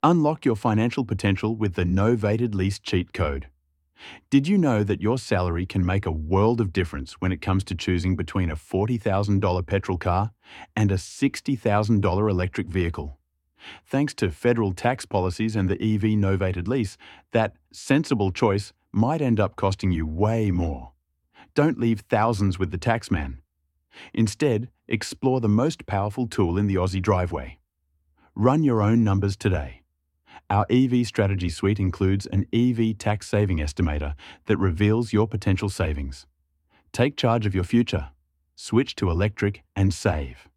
Unlock your financial potential with the Novated Lease cheat code. Did you know that your salary can make a world of difference when it comes to choosing between a $40,000 petrol car and a $60,000 electric vehicle? Thanks to federal tax policies and the EV Novated Lease, that sensible choice might end up costing you way more. Don't leave thousands with the taxman. Instead, explore the most powerful tool in the Aussie driveway. Run your own numbers today. Our EV Strategy Suite includes an EV tax saving estimator that reveals your potential savings. Take charge of your future. Switch to electric and save.